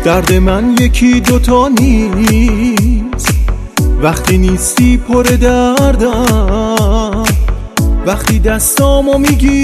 درد من یکی دوتا نیست، وقتی نیستی پر دردم، وقتی دستامو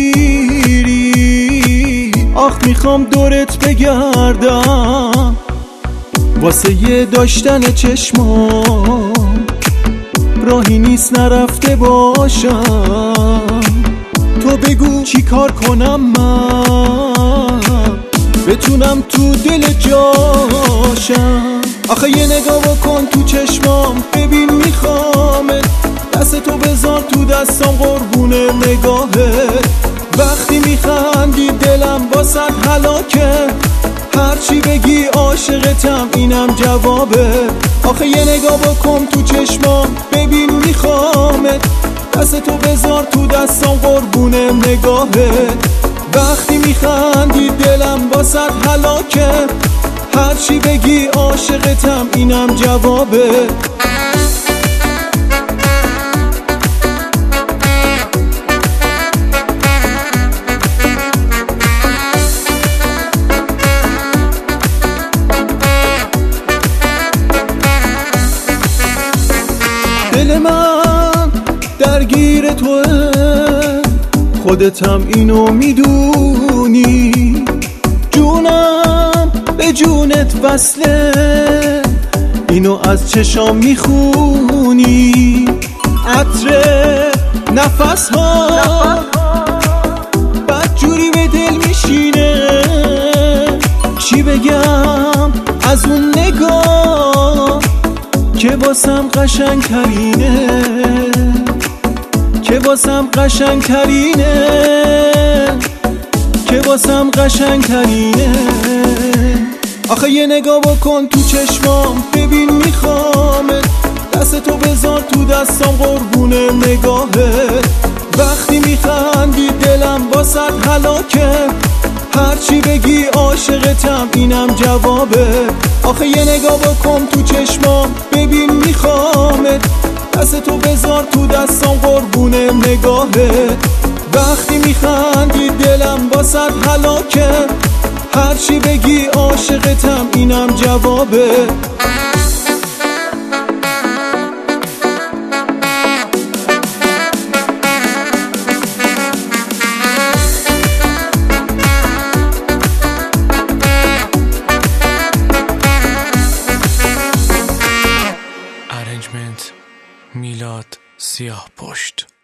میگیری آخ میخوام دورت بگردم. واسه یه داشتن چشمام راهی نیست نرفته باشم. تو بگو چی کار کنم من بتونم تو دل جاشم. آخه یه نگاه بکن تو چشمام ببین میخوامت، دست تو بذار تو دستام قربون نگاهت. وقتی میخندی دلم واسد هلاکه، هرچی بگی عاشقتم اینم جوابه. آخه یه نگاه بکن تو چشمام ببین میخوامت، دست تو بذار تو دستام قربون نگاهت. وقتی میخندی دلم واسد هلاکه، هرچی بگی عاشقتم اینم جوابه. دل من درگیر توه، خودتم اینو میدونی، جونم به جونت وصله، اینو از چشام میخونی. عطر نفس ها بدجوری به دل میشینه، چی بگم از اون نگاه که واسم قشنگ ترینه، که واسم قشنگ ترینه، که واسم قشنگ ترینه. آخه یه نگاه بکن تو چشمام ببین میخوامت، دست تو بذار تو دستام قربون نگاهت. وقتی میخندی دلم واسد هلاکه، هرچی بگی عاشقتم اینم جوابه. آخه یه نگاه بکن تو چشمام ببین میخوامت، دست تو بذار تو دستام قربون نگاهت. وقتی میخندی دلم واسد هلاکه، هرچی بگی عاشقتم اینم جوابه. میلاد سیاه پشت.